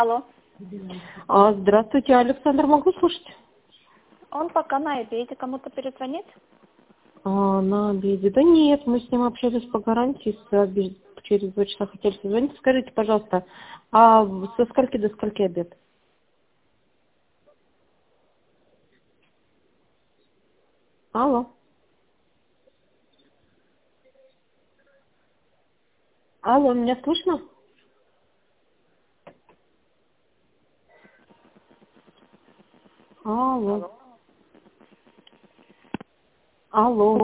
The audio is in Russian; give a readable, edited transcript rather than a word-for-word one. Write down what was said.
Алло. Здравствуйте, Александр, могу слушать? Он пока на обеде. Кому-то перезвонить? На обеде. Да нет, мы с ним общались по гарантии, через 2 часа хотели созвониться. Скажите, пожалуйста, со скольки до скольки обед? Алло. Алло, меня слышно? Алло. Алло. Алло.